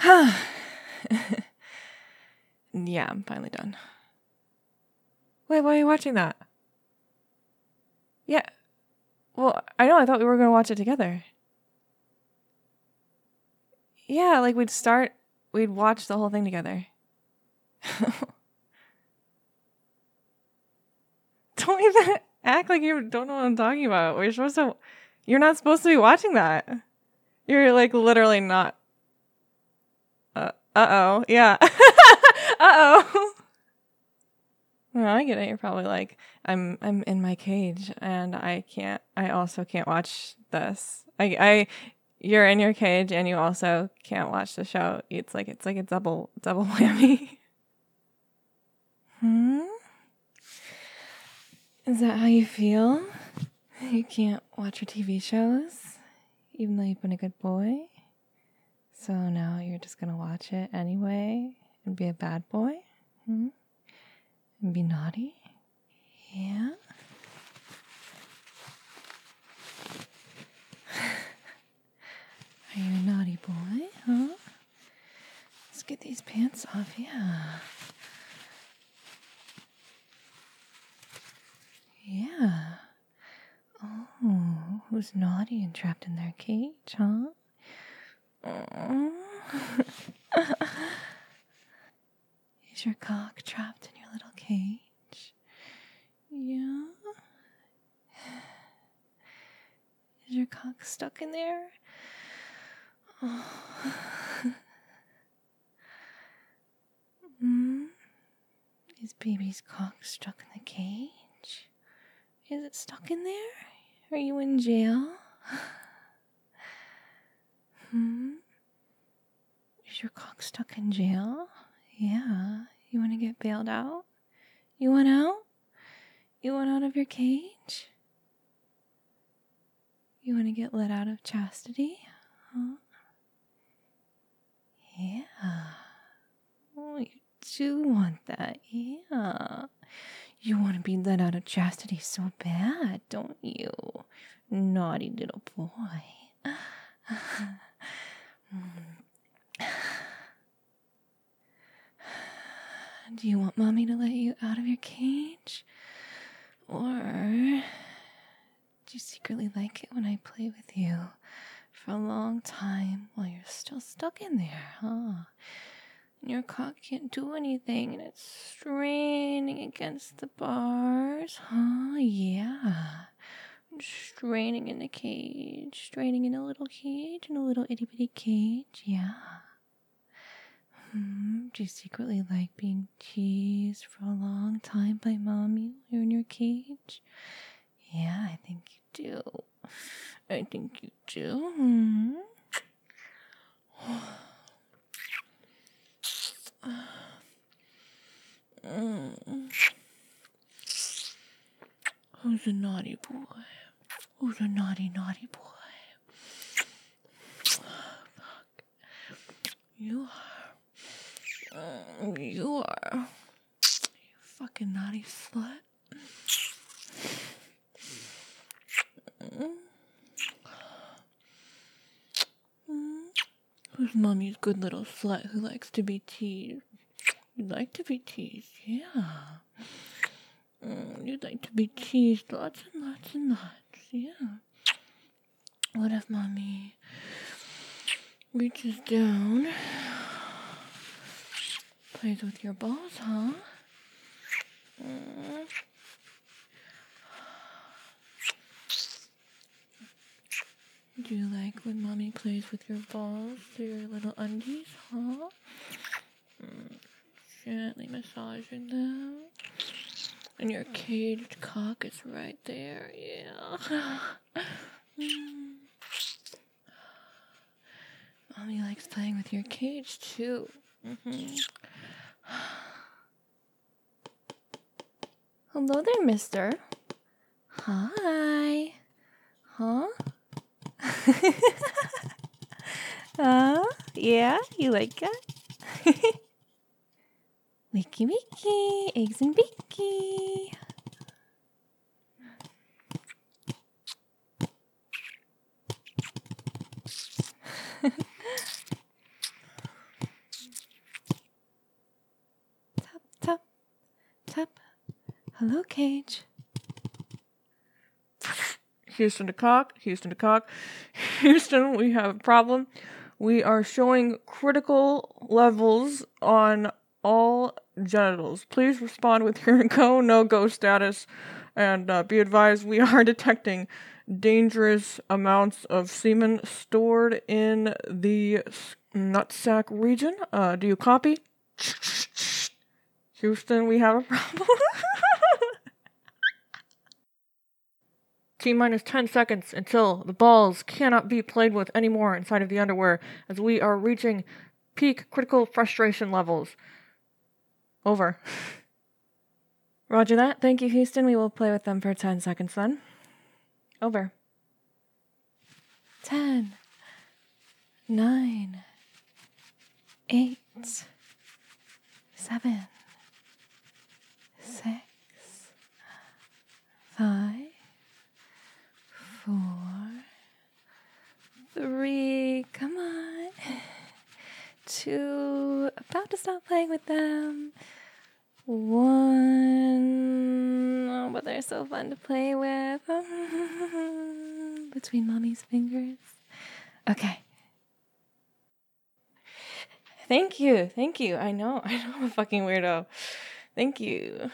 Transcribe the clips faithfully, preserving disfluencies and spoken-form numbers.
Yeah, I'm finally done. Wait, why are you watching that? Yeah. Well, I know. I thought we were going to watch it together. Yeah, like we'd start, we'd watch the whole thing together. Don't even act like you don't know what I'm talking about. We're supposed to, you're not supposed to be watching that. You're like literally not. Uh oh. Yeah. uh oh. Well, I get it. You're probably like, I'm I'm in my cage and I can't I also can't watch this. I I you're in your cage and you also can't watch the show. It's like it's like a double double whammy. Hmm? Is that how you feel? You can't watch your T V shows even though you've been a good boy? So now you're just gonna watch it anyway and be a bad boy? Hmm? And be naughty? Yeah? Are you a naughty boy, huh? Let's get these pants off, yeah. Yeah. Oh, who's naughty and trapped in their cage, huh? Oh. Is your cock trapped in your little cage? Yeah. Is your cock stuck in there? Oh. Mm? Is baby's cock stuck in the cage? Is it stuck in there? Are you in jail? Hmm? Is your cock stuck in jail? Yeah. You want to get bailed out? You want out? You want out of your cage? You want to get let out of chastity? Huh? Yeah. Oh, you do want that. Yeah. You want to be let out of chastity so bad, don't you? Naughty little boy. Do you want mommy to let you out of your cage? Or do you secretly like it when I play with you for a long time while you're still stuck in there, huh? And your cock can't do anything and it's straining against the bars, huh? Yeah. Straining in the cage, straining in a little cage, in a little itty bitty cage, yeah. Hmm, do you secretly like being teased for a long time by mommy while you're in your cage? Yeah, I think you do. I think you do. Hmm. Mm. Who's a naughty boy? Who's a naughty, naughty boy? Fuck. You are. Mm, you are. You fucking naughty slut. Mm. Mm. Who's mommy's good little slut who likes to be teased? You'd like to be teased, yeah. Mm, you'd like to be teased lots and lots and lots, yeah. What if mommy reaches down, plays with your balls, huh? Mm. Do you like when mommy plays with your balls through your little undies, huh? Mm. Gently massaging them. And your caged cock is right there, yeah. Mm. Mommy likes playing with your cage, too. Mm-hmm. Hello there, mister. Hi. Huh? uh, yeah, you like it? Wiki wiki, eggs and bacon. what's up? Hello, Cage. Houston to cock, Houston to cock. Houston, we have a problem. We are showing critical levels on all genitals. Please respond with your go, no-go status. And uh, be advised, we are detecting dangerous amounts of semen stored in the nutsack region. Uh, do you copy? Houston, we have a problem. T minus ten seconds until the balls cannot be played with anymore inside of the underwear as we are reaching peak critical frustration levels. Over. Roger that. Thank you, Houston. We will play with them for ten seconds then. Over. Ten. Nine. Eight. Seven. Six. Five. Four. Three. Come on. Two. About to stop playing with them. One. Oh, but they're so fun to play with. Between mommy's fingers. Okay. Thank you. Thank you. I know. I know I'm a fucking weirdo. Thank you.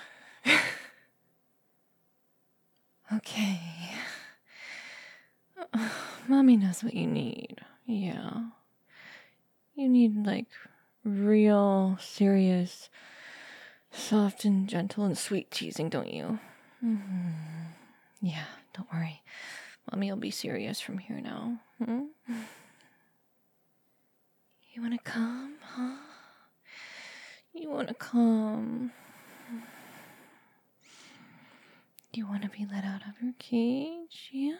Okay. Mommy knows what you need. Yeah. You need, like, real, serious, soft and gentle and sweet teasing, don't you? Mm-hmm. Yeah, don't worry. Mommy will be serious from here now. Hmm? You wanna come, huh? You wanna come? You wanna be let out of your cage? Yeah.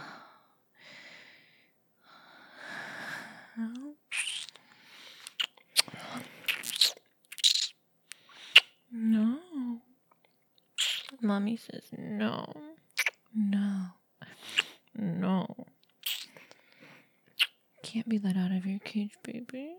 No. Mommy says no. No. No. Can't be let out of your cage, baby.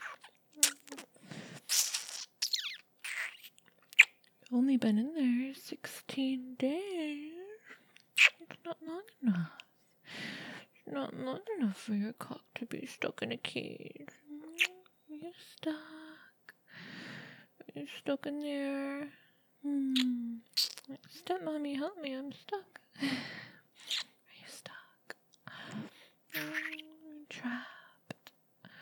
Only been in there sixteen days. It's not long enough. It's not long enough for your cock to be stuck in a cage. You're stuck. You're stuck in there. Hmm. Stepmommy, help me. I'm stuck. Are you stuck? I'm trapped.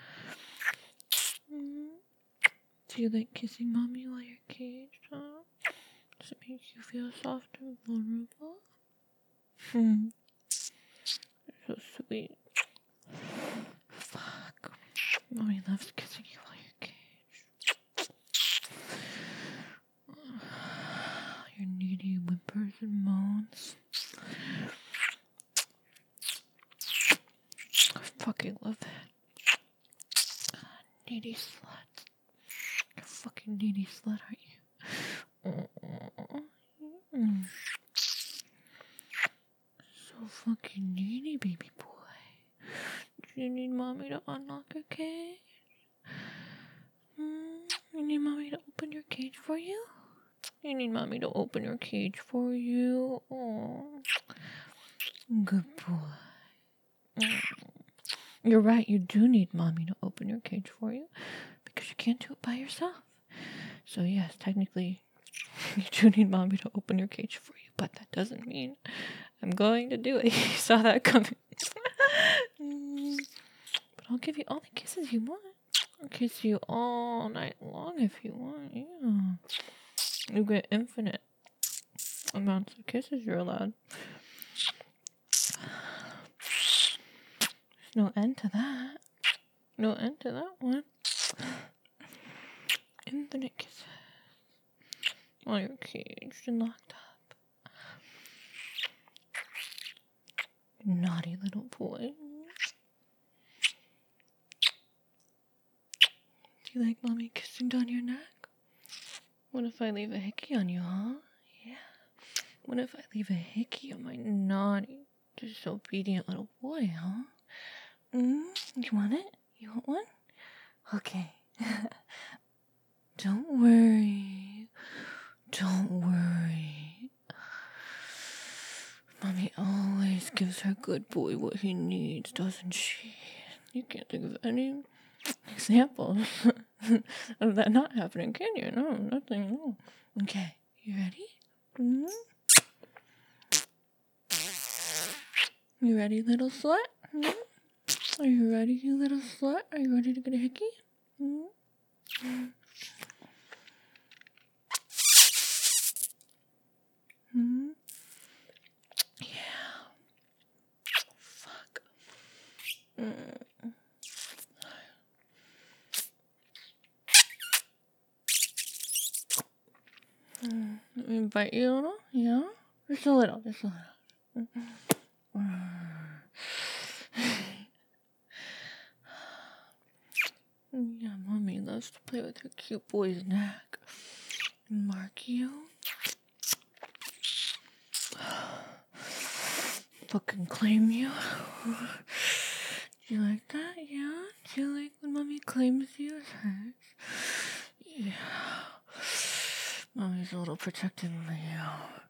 Hmm. Do you like kissing mommy while you're caged, huh? Does it make you feel soft and vulnerable? Hmm. You're so sweet. Fuck. Mommy loves kissing you while you're caged. Your needy whimpers and moans. I fucking love that. Needy slut. You're a fucking needy slut, aren't you? Mm. So fucking needy, baby boy. Do you need mommy to unlock your cage? Mm, you need mommy to open your cage for you? You need mommy to open your cage for you? Oh, good boy. Mm. You're right, you do need mommy to open your cage for you because you can't do it by yourself. So yes, technically, you do need mommy to open your cage for you, but that doesn't mean I'm going to do it. You saw that coming. mm, but I'll give you all the kisses you want. I'll kiss you all night long if you want. Yeah. You get infinite amounts of kisses you're allowed. There's no end to that. No end to that one. Infinite kisses. While you're caged and locked up. Naughty little boy. Do you like mommy kissing down your neck? What if I leave a hickey on you, huh? Yeah. What if I leave a hickey on my naughty, disobedient little boy, huh? Mm, you want it? You want one? Okay. Don't worry. Don't worry. Mommy always gives her good boy what he needs, doesn't she? You can't think of any examples of that not happening, can you? No, nothing. No. Okay, you ready? Mm-hmm. You ready, little slut? Mm-hmm. Are you ready, you little slut? Are you ready to get a hickey? Mm-hmm. Hmm. Yeah. Fuck. Mm. Mm. Let me bite you a little. Yeah. Just a little. Just a little. Mm. Yeah, mommy loves to play with her cute boy's neck. Mark you. Fucking claim you. Do you like that? Yeah? Do you like when mommy claims you as hers? Yeah. Mommy's a little protective of you.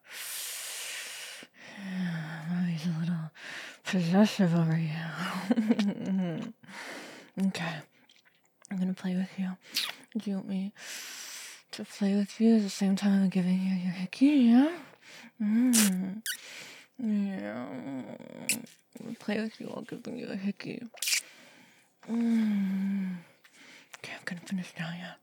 Yeah, mommy's a little possessive over you. Okay. I'm gonna play with you. Do you want me to play with you at the same time I'm giving you your hickey? Yeah? Mm. Yeah. I'll play with you while giving you a hickey. Mm. Okay, I'm gonna finish now, yeah.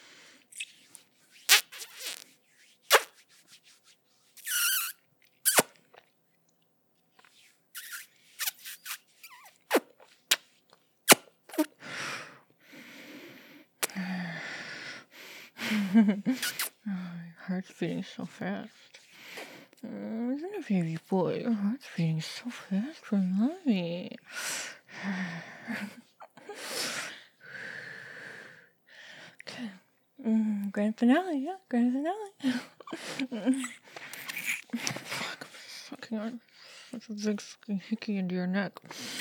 Oh, your heart's beating so fast. Oh, isn't it, baby boy? Your heart's beating so fast for mommy. Okay. Mm, grand finale, yeah, grand finale. Fuck, I'm sucking on such a big fucking hickey into your neck.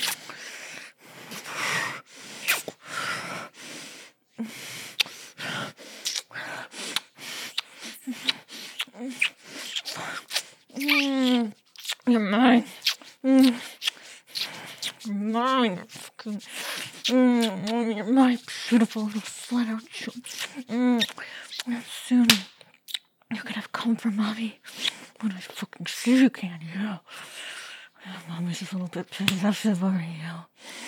Mm, you're mine. Mm, you're mine. Fucking, mm, you're my beautiful little slut, aren't you? Mm, soon you're gonna come for mommy when I fucking see you can, yeah. Mommy's a little bit possessive over you.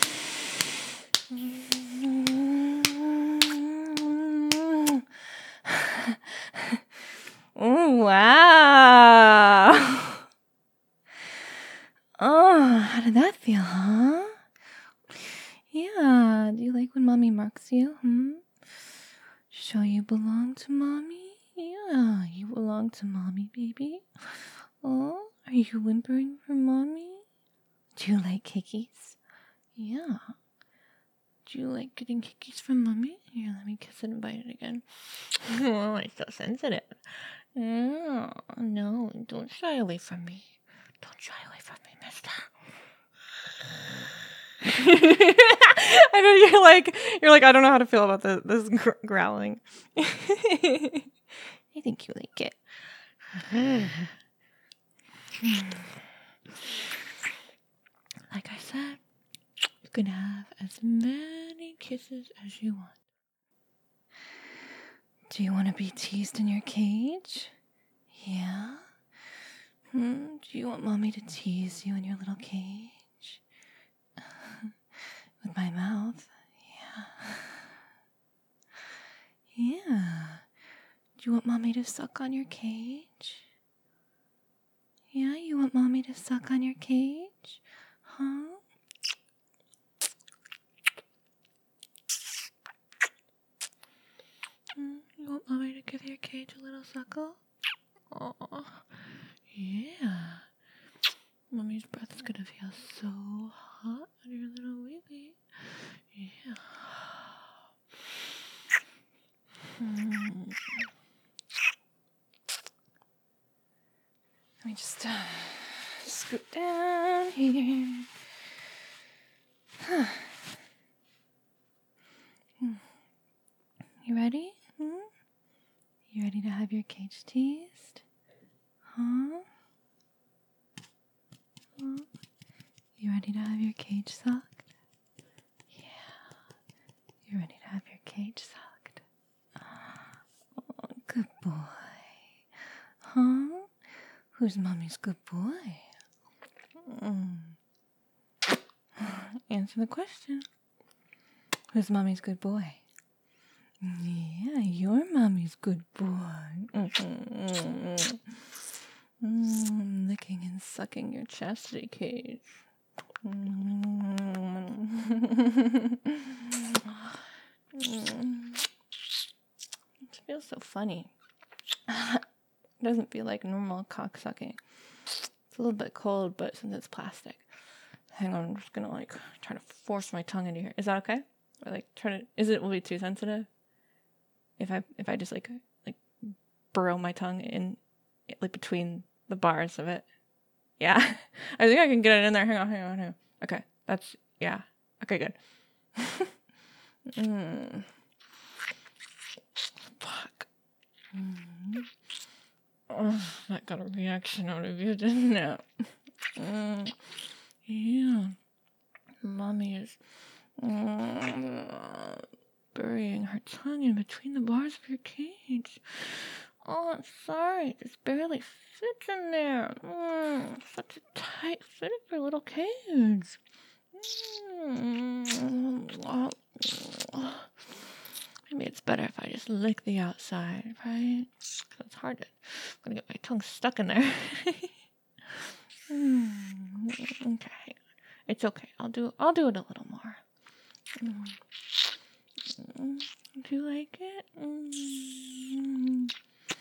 Oh, wow. Oh, how did that feel, huh? Yeah, do you like when mommy marks you, hmm? Show you belong to mommy? Yeah, you belong to mommy, baby. Oh, are you whimpering for mommy? Do you like hickeys? Yeah. Do you like getting hickeys from mommy? Here, let me kiss it and bite it again. Oh, I'm so sensitive. No, no, don't shy away from me. Don't shy away from me, mister. I know you're like, you're like, I don't know how to feel about this, this gr- growling. I think you like it. Like I said, you can have as many kisses as you want. Do you want to be teased in your cage? Yeah? Hmm? Do you want mommy to tease you in your little cage? With my mouth? Yeah. Yeah. Do you want mommy to suck on your cage? Yeah, you want mommy to suck on your cage? Huh? Mm, you want mommy to give your cage a little suckle? Aw. Yeah. Mommy's breath's gonna feel so hot on your little baby. Yeah. Mm. Let me just uh, scoot down here. Huh. Hmm. You ready? Hmm? You ready to have your cage teased? Huh? Huh? You ready to have your cage sucked? Yeah. You ready to have your cage sucked? Oh, good boy. Huh? Who's mommy's good boy? Mm. Answer the question. Who's mommy's good boy? Yeah, you're mommy's good boy. Mm-hmm. Mm, licking and sucking your chastity cage. Mm. It feels so funny. It doesn't feel like normal cock sucking. It's a little bit cold, but since it's plastic. Hang on, I'm just gonna like try to force my tongue into here. Is that okay? Or like try to, is it will be too sensitive? If I if I just like like burrow my tongue in like between the bars of it. Yeah. I think I can get it in there. Hang on, hang on, hang on. Okay. That's yeah. Okay, good. mm. Fuck. Mm. Oh, that got a reaction out of you, didn't it? Mm. Yeah. Mommy is mm, burying her tongue in between the bars of your cage. Oh, I'm sorry. It just barely fits in there. Mm, such a tight fit of your little cage. Mm. Maybe it's better if I just lick the outside, right? Because it's hard to... I'm going to get my tongue stuck in there. mm. Okay. It's okay. I'll do I'll do it a little more. Mm. Mm. Do you like it? Mm.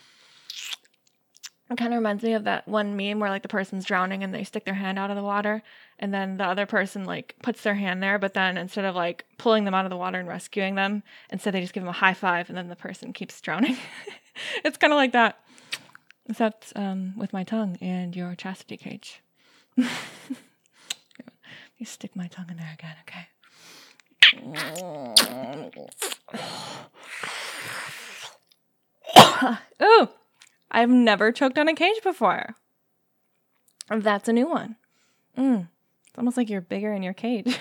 It kind of reminds me of that one meme where like the person's drowning and they stick their hand out of the water and then the other person like puts their hand there, but then instead of like pulling them out of the water and rescuing them, instead they just give them a high five and then the person keeps drowning. It's kind of like that. Except um, with my tongue and your chastity cage. You stick my tongue in there again, okay? Ooh! I've never choked on a cage before. That's a new one. Mm. It's almost like you're bigger in your cage.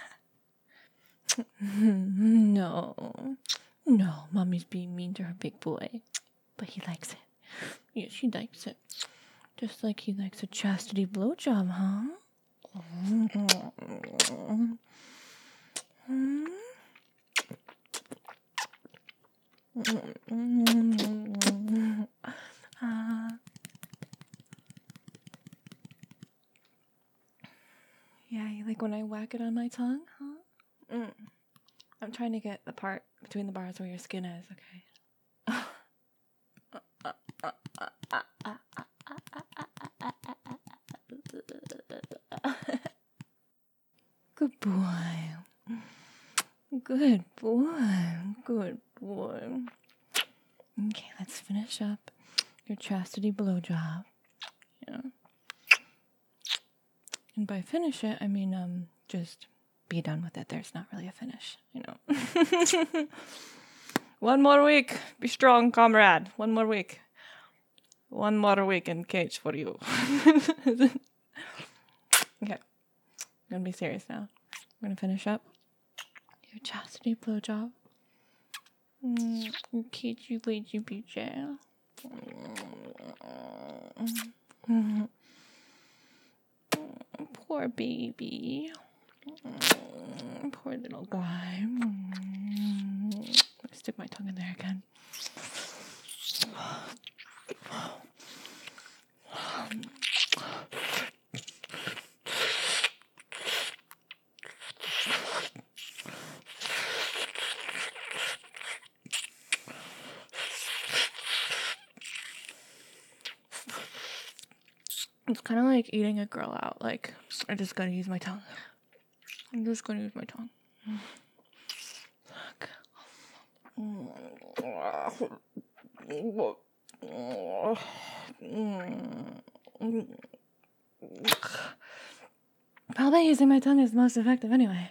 No. No, Mommy's being mean to her big boy. But he likes it. Yes, he likes it. Just like he likes a chastity blowjob, huh? uh, yeah, you like when I whack it on my tongue, huh? Mm. I'm trying to get the part between the bars where your skin is, okay? Good boy. Good boy. Good boy. Okay, let's finish up your chastity blowjob. Yeah. And by finish it, I mean um just be done with it. There's not really a finish, you know. One more week. Be strong, comrade. One more week. One more week in cage for you. Okay. I'm gonna be serious now. I'm gonna finish up your chastity blowjob. Mm, cagey, cagey, beachy. Mm. Poor baby. Mm, poor little guy. Mm. Stick my tongue in there again. It's kind of like eating a girl out. Like, I just gotta use my tongue. I'm just gonna use my tongue. Fuck. Probably using my tongue is most effective anyway.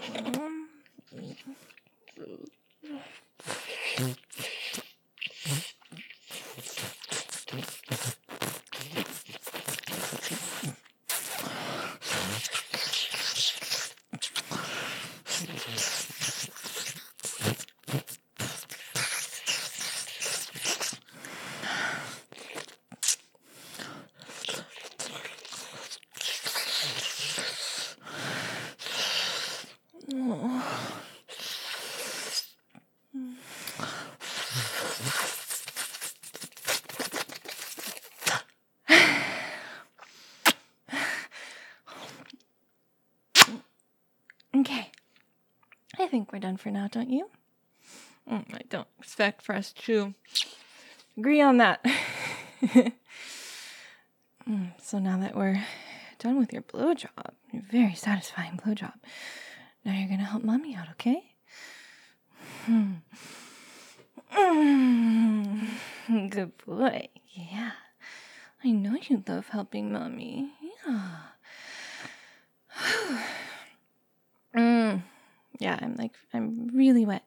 Okay. I think we're done for now, don't you? Mm, I don't expect for us to agree on that. mm, so now that we're done with your blowjob, your very satisfying blowjob, now you're gonna help Mommy out, okay? Hmm. Mm, good boy. Yeah. I know you love helping Mommy. Yeah. mm. Yeah, I'm like, I'm really wet.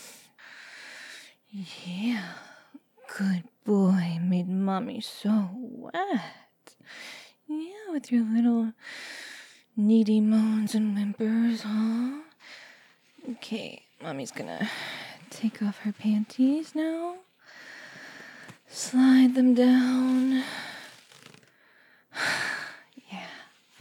Yeah. Good boy. Made Mommy so wet. Yeah, with your little needy moans and whimpers, huh? Okay, Mommy's gonna take off her panties now. Slide them down. Yeah.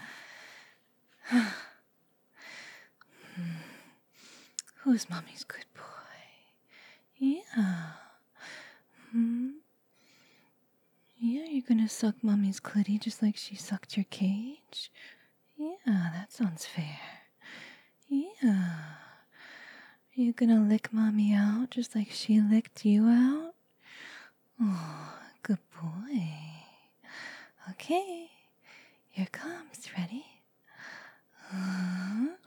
Who's Mommy's good boy? Yeah. Hmm. Yeah, you're gonna suck Mommy's clitty just like she sucked your cage? Yeah, that sounds fair. Yeah. You gonna lick Mommy out just like she licked you out? Oh, good boy. Okay, here comes. Ready? Uh,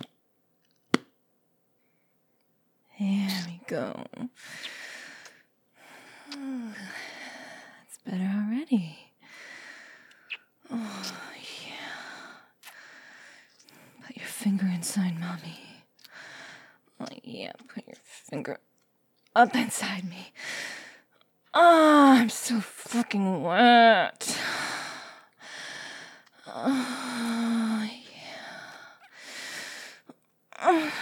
there we go. It's better already. Oh, yeah. Put your finger inside Mommy. Oh, yeah, put your finger up inside me. Oh, I'm so fucking wet. Oh, yeah. Oh,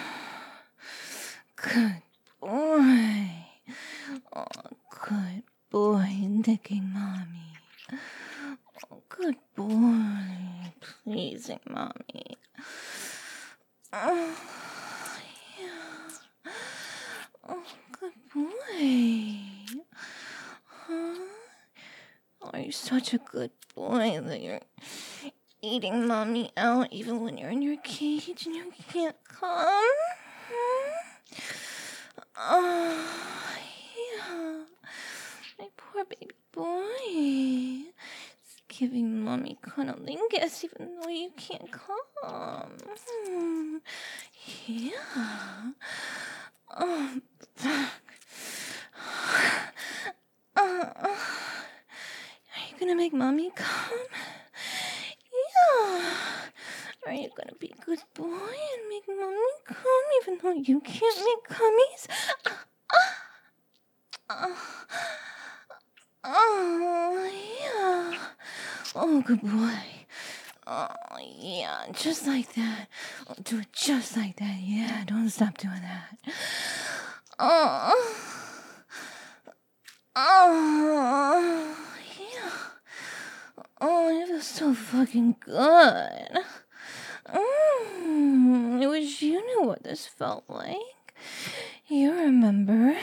good boy. Oh, good boy, licking Mommy. Oh, good boy, pleasing Mommy. Oh, yeah. Oh, good boy. Huh? Oh, you're such a good boy that you're eating Mommy out even when you're in your cage and you can't come. Oh, yeah. My poor baby boy. It's giving Mommy cunnilingus even though you can't come. Hmm. Yeah. Oh, fuck. Uh, are you gonna make Mommy come? Yeah. Are you gonna be a good boy and make Mommy come even though you can't make cummies? Uh, oh, yeah. Oh, good boy. Oh, yeah, just like that. Oh, do it just like that. Yeah, don't stop doing that. Oh. Oh, yeah. Oh, it feels so fucking good. Mm, I wish you knew what this felt like. You remember?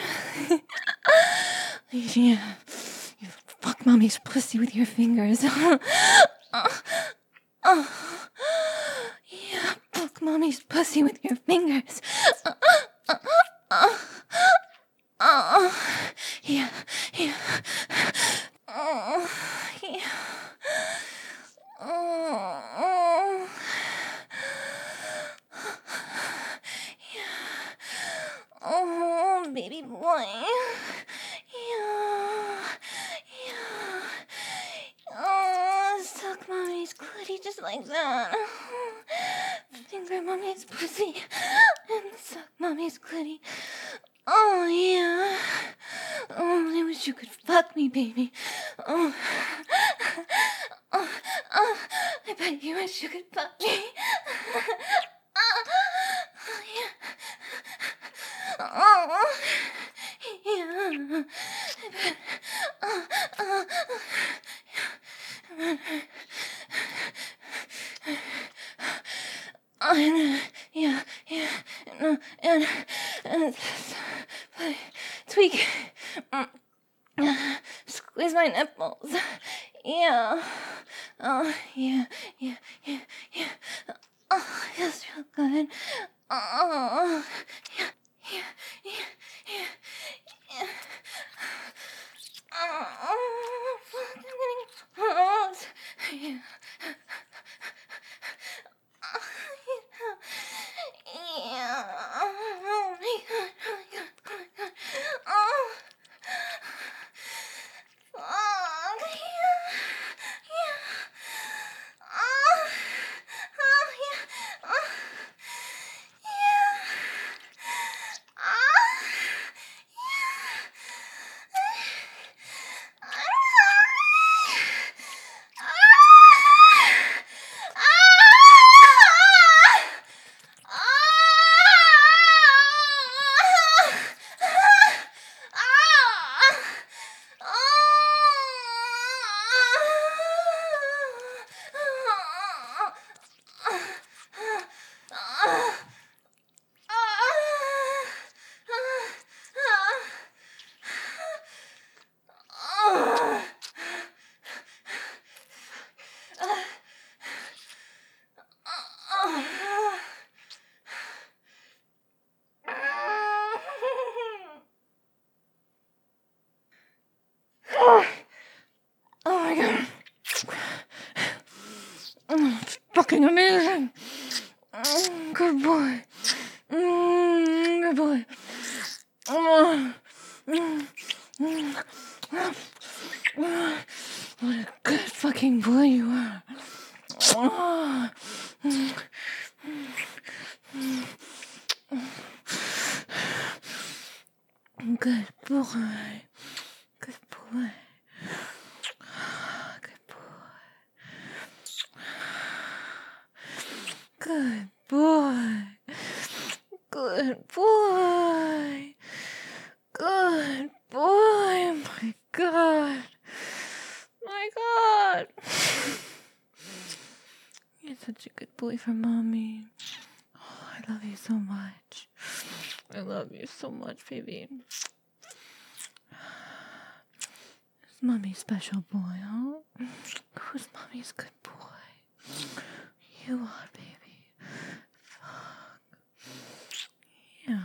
Yeah. You fuck Mommy's pussy with your fingers. uh, uh, yeah, fuck Mommy's pussy with your fingers. Uh, uh, uh, uh, yeah, yeah. Uh, yeah. Uh, oh, baby boy. Yeah. Yeah. Oh, suck Mommy's cootie just like that. Finger Mommy. mommy's pussy and suck mommy's clitty. Oh, yeah. Oh, I wish you could fuck me, baby. Oh, oh, oh, I bet you wish you could fuck me. Oh, yeah. Oh, yeah. I bet. Oh, oh, yeah. And, yeah, yeah, and, and, and tweak, squeeze my nipples, yeah, oh, yeah, yeah, yeah, yeah, oh, feels real good, oh, yeah, yeah, yeah, yeah, yeah, oh, fuck, I'm getting hot, yeah. Yeah. Oh my god. Oh my god. Oh my god. Oh. Oh. Yeah. Yeah. Oh. Oh yeah. Oh. Yeah. Oh. Yeah. Oh my god. Oh, it's fucking amazing. Mm, good boy. Mm, good boy. Oh, mm, mm, oh, what a good fucking boy you are. Oh, mm, mm, mm. Good boy. Good boy. Good boy. Good boy. Good boy. Good boy. My God. My God. You're such a good boy for mommy. Oh, I love you so much. I love you so much, baby. Who's mommy's special boy, huh? Who's mommy's good boy? You are, baby. Fuck. Yeah.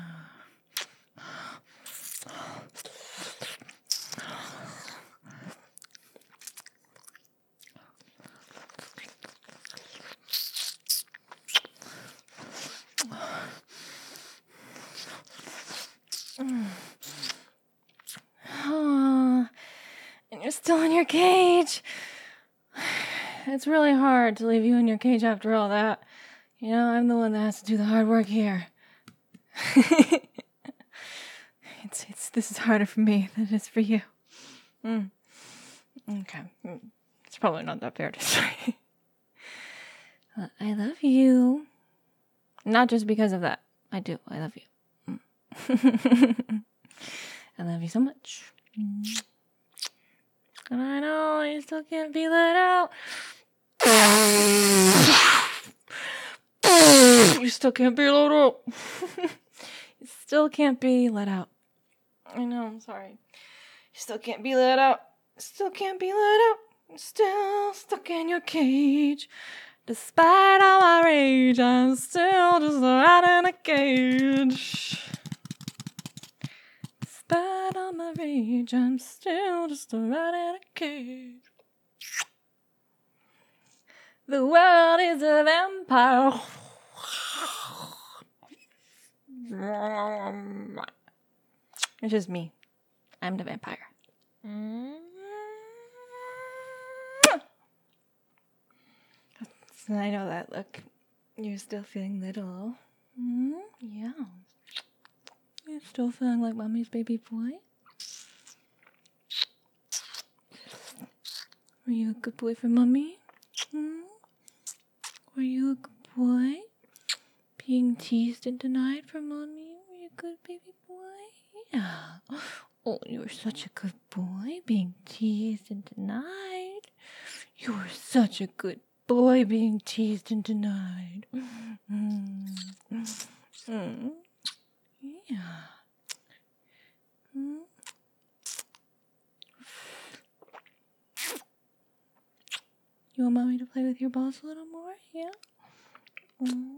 Oh, and you're still in your cage. It's really hard to leave you in your cage after all that. You know, I'm the one that has to do the hard work here. it's it's this is harder for me than it is for you. Mm. Okay, mm. It's probably not that fair to say. Well, I love you. Not just because of that. I do. I love you. Mm. I love you so much. Mm. And I know you still can't be let out. You still can't be let out. You still can't be let out. I know, I'm sorry. You still can't be let out. Still can't be let out. Still stuck in your cage. Despite all my rage, I'm still just right in a cage. Despite all my rage, I'm still just right in a cage. The world is a vampire. It's just me. I'm the vampire. I know that look. You're still feeling little. Mm, yeah. You're still feeling like mommy's baby boy? Were you a good boy for mommy? Mm? Were you a good boy? Being teased and denied for mommy? Were you a good baby boy? Yeah. Oh, you were such a good boy being teased and denied. You were such a good boy being teased and denied. Mm. Mm. Yeah. Mm. You want mommy to play with your balls a little more? Yeah? Mm.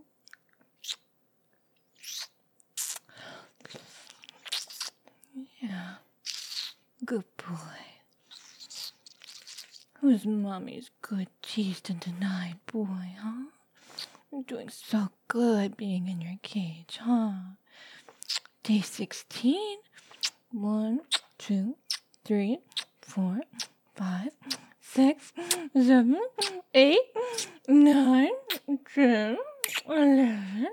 Yeah. Good boy. Who's mommy's good, teased and denied boy, huh? You're doing so good being in your cage, huh? Day sixteen. One, two, three, four, five, six, seven, eight, nine, ten, eleven,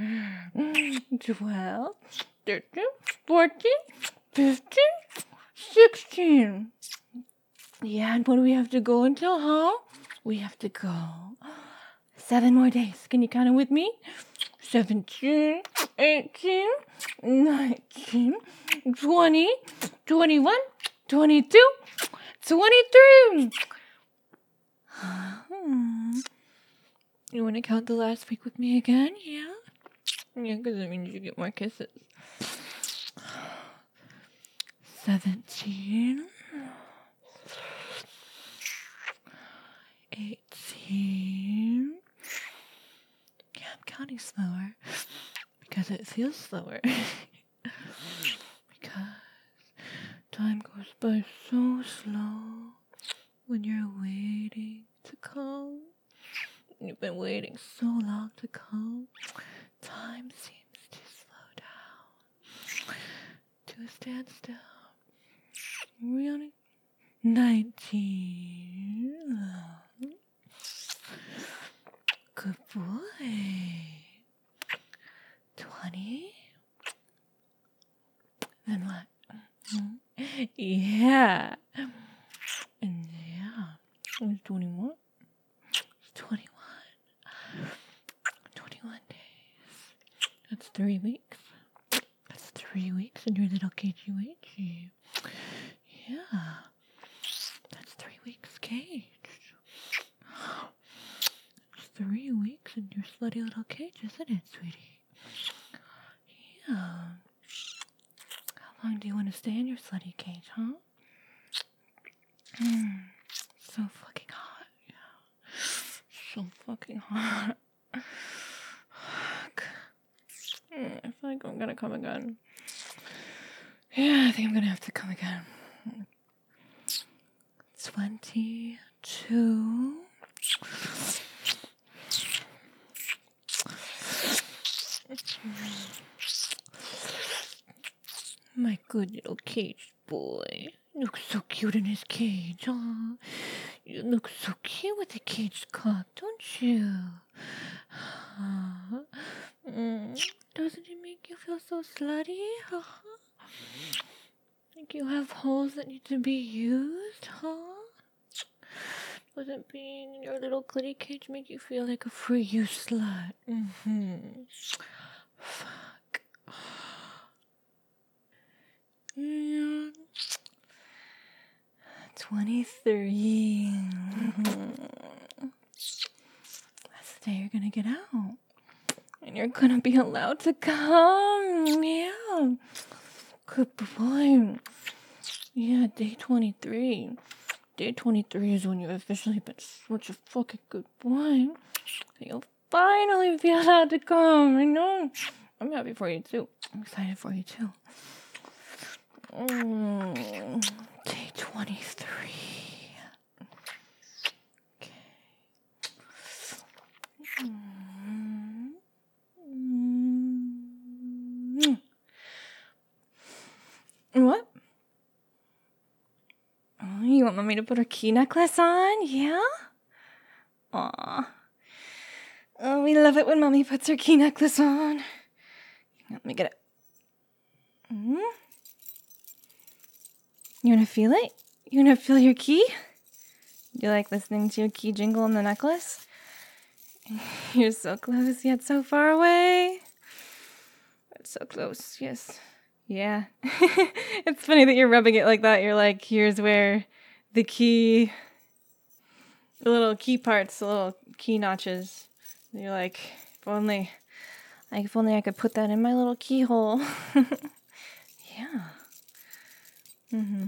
twelve, thirteen, fourteen, fifteen, sixteen. Yeah, and what do we have to go until, huh? We have to go seven more days. Can you count it with me? seventeen, eighteen, nineteen, twenty, twenty-one, twenty-two, twenty-three. Hmm. You want to count the last week with me again? Yeah? Yeah, because it means you get more kisses. seventeen, eighteen. Yeah, I'm counting slower because it feels slower. Because time goes by so slow when you're waiting to come. You've been waiting so long to come. Time seems to slow down to a standstill. Really? Nineteen. Good boy. Twenty. Then what? Yeah. And yeah. It's twenty-one. It's twenty-one. twenty-one days. That's three weeks. That's three weeks in your little cagey wagey. Yeah. That's three weeks caged. It's three weeks in your slutty little cage, isn't it, sweetie? Yeah. How long do you want to stay in your slutty cage, huh? Mm. So fucking hot. Yeah. So fucking hot. Fuck. Mm, I feel like I'm gonna come again. Yeah, I think I'm gonna have to come again. Twenty-two. My good little cage boy. You look so cute in his cage, huh? You look so cute with the cage cock, don't you? Huh? Mm, doesn't it make you feel so slutty? Huh? Like you have holes that need to be used, huh? Doesn't being in your little glitty cage make you feel like a free use slut? Mm-hmm. Fuck. Yeah. twenty-three. That's the day you're gonna get out. And you're gonna be allowed to come. Yeah. Good boy. Yeah, day twenty-three. Day twenty-three is when you've officially been such a fucking good boy. You'll finally be allowed to come. I know. I'm happy for you too. I'm excited for you too. Mm, day twenty-three. Okay. Mm, mm. What? Oh, you want mommy to put her key necklace on? Yeah? Aw. Oh, we love it when Mommy puts her key necklace on. Let me get it. Mm-hmm. You wanna feel it? You wanna feel your key? Do you like listening to your key jingle on the necklace? You're so close, yet so far away. It's so close, yes. Yeah. It's funny that you're rubbing it like that. You're like, here's where the key, the little key parts, the little key notches. You're like, if only, like, if only I could put that in my little keyhole. Yeah. Mm-hmm.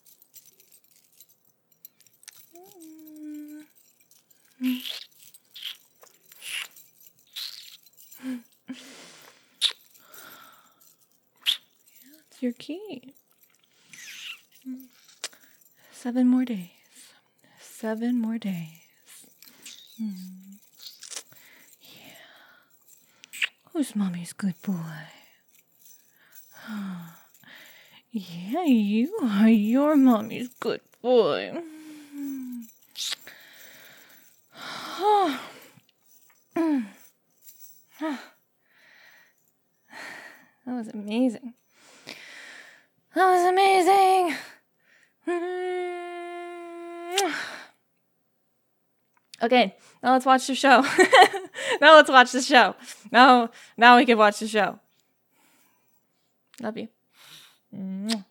It's your key. Seven more days. Seven more days. Mm. Yeah. Who's Mommy's good boy? Yeah, you are your Mommy's good boy. That was amazing. That was amazing. Okay, now let's watch the show. Now let's watch the show. Now, now we can watch the show. Love you.